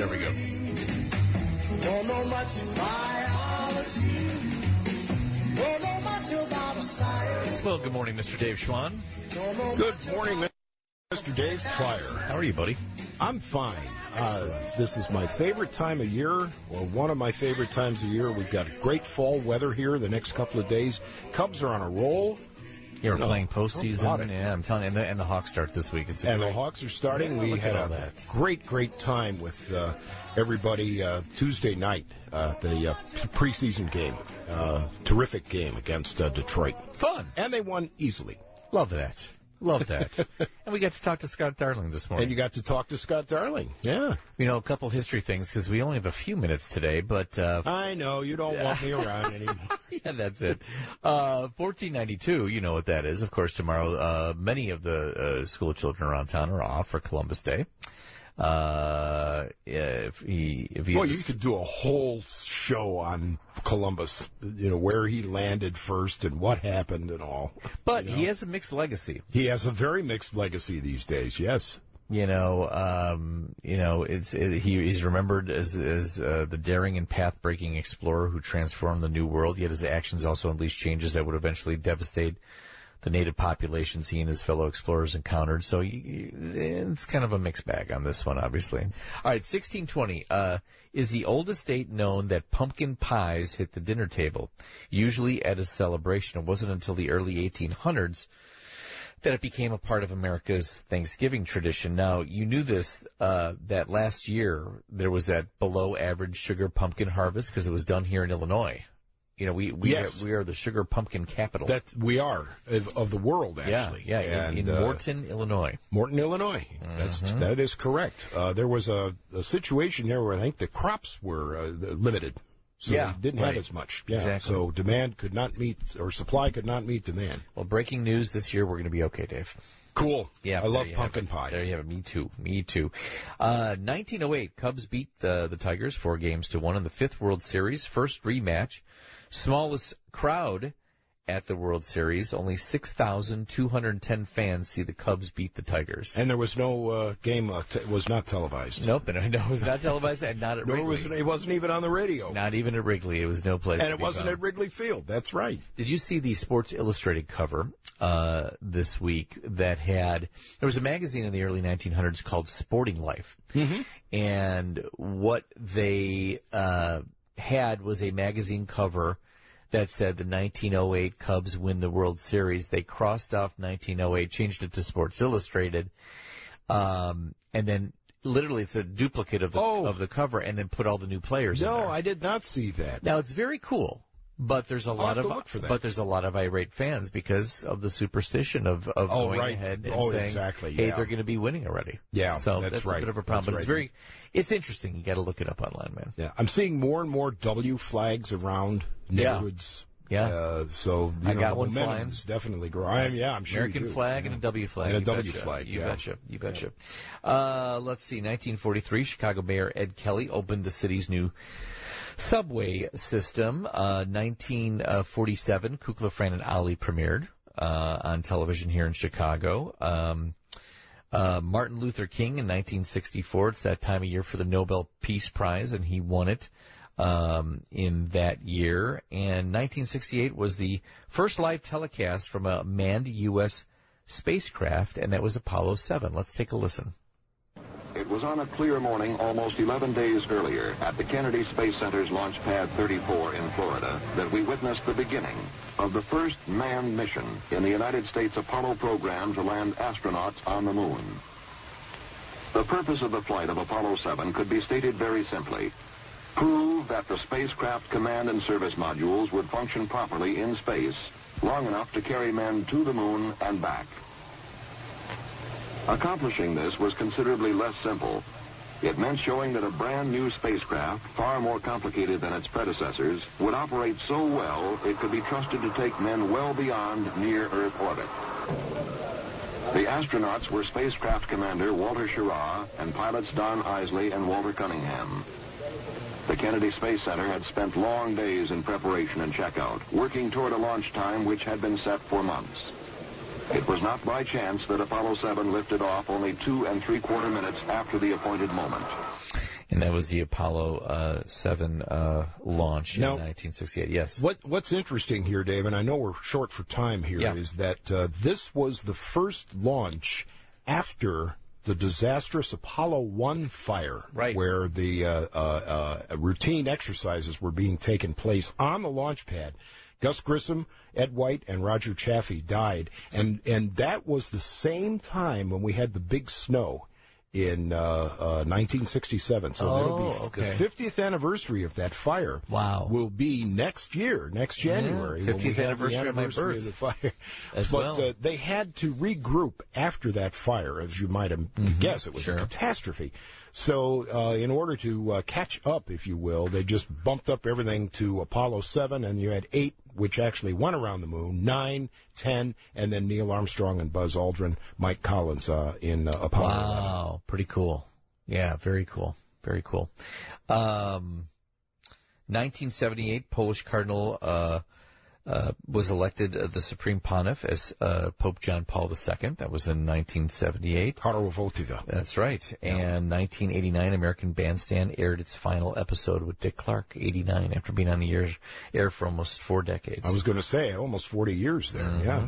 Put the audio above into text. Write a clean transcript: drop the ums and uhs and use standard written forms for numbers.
There we go. Don't know much biology. Don't know much about science. Well, good morning, Mr. Dave Schwann. Good morning, Mr. Dave Pryor. How are you, buddy? I'm fine. This is my favorite time of year, or one of my favorite times of year. We've got great fall weather here the next couple of days. Cubs are on a roll. You're playing postseason. Yeah, I'm telling you. And the Hawks start this week. The Hawks are starting. We had a great time with everybody Tuesday night, the preseason game. Terrific game against Detroit. Fun. And they won easily. Love that. Love that. And we got to talk to Scott Darling this morning. And you got to talk to Scott Darling. Yeah. You know, a couple history things, because we only have a few minutes today, but... I know. You don't want me around anymore. Yeah, that's it. 1492, you know what that is. Of course, tomorrow, many of the school children around town are off for Columbus Day. You could do a whole show on Columbus, where he landed first and what happened and all. But he has a mixed legacy. He has a very mixed legacy these days, yes. He's remembered as the daring and path-breaking explorer who transformed the New World, yet his actions also unleashed changes that would eventually devastate the native populations he and his fellow explorers encountered. So it's kind of a mixed bag on this one, obviously. All right, 1620 is the oldest date known that pumpkin pies hit the dinner table, usually at a celebration. It wasn't until the early 1800s that it became a part of America's Thanksgiving tradition. Now, you knew this, that last year there was that below-average sugar pumpkin harvest because it was done here in Illinois. We are the sugar pumpkin capital. That we are of the world, actually. Yeah, in Morton, Illinois. Morton, Illinois. Mm-hmm. That is correct. There was a situation there where I think the crops were limited, so we didn't have as much. Yeah, exactly. So demand could not meet, or supply could not meet demand. Well, breaking news this year, we're going to be okay, Dave. Cool. Yeah, I love pumpkin pie. There you have it. Me too. 1908, Cubs beat the Tigers 4-1 in the 5th World Series, first rematch. Smallest crowd at the World Series. Only 6,210 fans see the Cubs beat the Tigers. And there was no game, was not televised. Nope, and I know it was not televised, and not at Wrigley. It wasn't even on the radio. Not even at Wrigley. It was no place. And it wasn't at Wrigley Field. That's right. Did you see the Sports Illustrated cover this week that there was a magazine in the early 1900s called Sporting Life. Mm-hmm. And what they had was a magazine cover that said the 1908 Cubs win the World Series. They crossed off 1908, changed it to Sports Illustrated, and then literally it's a duplicate of the cover, and then put all the new players in there. No, I did not see that. Now, it's very cool. But there's a lot of irate fans because of the superstition of going ahead and saying, exactly, hey, they're going to be winning already. Yeah, so that's right. a bit of a problem. But it's interesting. You got to look it up online, man. Yeah, I'm seeing more and more W flags around neighborhoods. Yeah. So I got one flying. Is definitely growing. I'm sure. American flag and a W flag. And a W flag. You betcha. Let's see. 1943, Chicago Mayor Ed Kelly opened the city's new subway system. 1947, Kukla, Fran, and Ali premiered on television here in Chicago. Martin Luther King in 1964. It's that time of year for the Nobel Peace Prize, and he won it in that year. And 1968 was the first live telecast from a manned U.S. spacecraft, and that was Apollo 7. Let's take a listen. It was on a clear morning almost 11 days earlier at the Kennedy Space Center's Launch Pad 34 in Florida that we witnessed the beginning of the first manned mission in the United States Apollo program to land astronauts on the moon. The purpose of the flight of Apollo 7 could be stated very simply: prove that the spacecraft command and service modules would function properly in space long enough to carry men to the moon and back. Accomplishing this was considerably less simple. It meant showing that a brand new spacecraft, far more complicated than its predecessors, would operate so well it could be trusted to take men well beyond near-Earth orbit. The astronauts were spacecraft commander Walter Schirra and pilots Don Isley and Walter Cunningham. The Kennedy Space Center had spent long days in preparation and checkout, working toward a launch time which had been set for months. It was not by chance that Apollo 7 lifted off only 2 3/4 minutes after the appointed moment. And that was the Apollo 7 launch in 1968. Yes. What's interesting here, Dave, and I know we're short for time here, is that this was the first launch after the disastrous Apollo 1 fire, where the routine exercises were being taken place on the launch pad. Gus Grissom, Ed White, and Roger Chaffee died, and that was the same time when we had the big snow in 1967. So that'll be the 50th anniversary of that fire. Wow. Will be next year, next January. 50th anniversary of my birth. Of the fire. But they had to regroup after that fire, as you might guess. It was a catastrophe. So in order to catch up, if you will, they just bumped up everything to Apollo 7, and you had 8, which actually went around the moon, 9, 10, and then Neil Armstrong and Buzz Aldrin, Mike Collins in Apollo 11. Wow, pretty cool. Yeah, very cool. Very cool. 1978, Polish Cardinal was elected the Supreme Pontiff as Pope John Paul II. That was in 1978. Karol Wojtyła. That's right. And 1989, American Bandstand aired its final episode with Dick Clark, 89, after being on the air for almost 4 decades. I was going to say, almost 40 years there, yeah.